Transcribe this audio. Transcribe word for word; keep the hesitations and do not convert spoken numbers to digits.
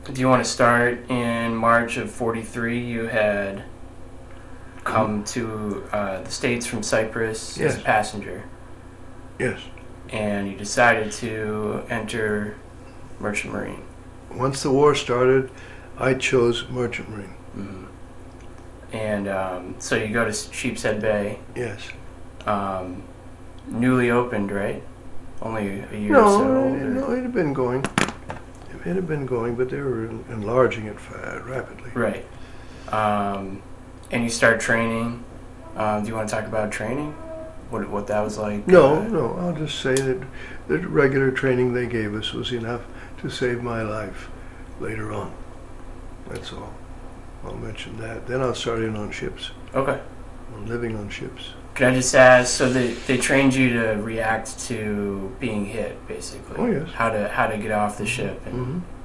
do you want to start in March of forty-three? You had come to uh, the States from Cyprus Yes. as a passenger. Yes. And you decided to enter Merchant Marine. Once the war started, I chose Merchant Marine. Mm-hmm. And um, so you go to Sheepshead Bay. Yes. Um, newly opened, right? Only a year No, or so old? it, Or? no, it had been going. It had been going, but they were enlarging it fa- rapidly. Right. Um, and you start training. Um, do you want to talk about training? What what that was like? No, uh, no, I'll just say that the regular training they gave us was enough to save my life later on. That's all. I'll mention that. Then I'll start in on ships. Okay. I'm living on ships. Can I just ask, so they, they trained you to react to being hit, basically? Oh, yes. How to how to get off the ship. And Mm-hmm.